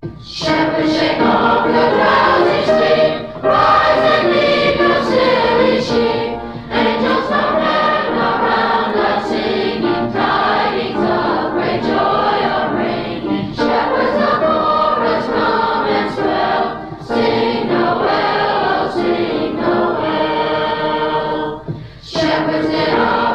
Shepherds, shake off your drowsy sleep, rise and lead your silly sheep. Angels from heaven around us singing, tidings of great joy are bringing. Shepherds, the chorus, come and swell, sing Noel, oh sing Noel. Shepherds in our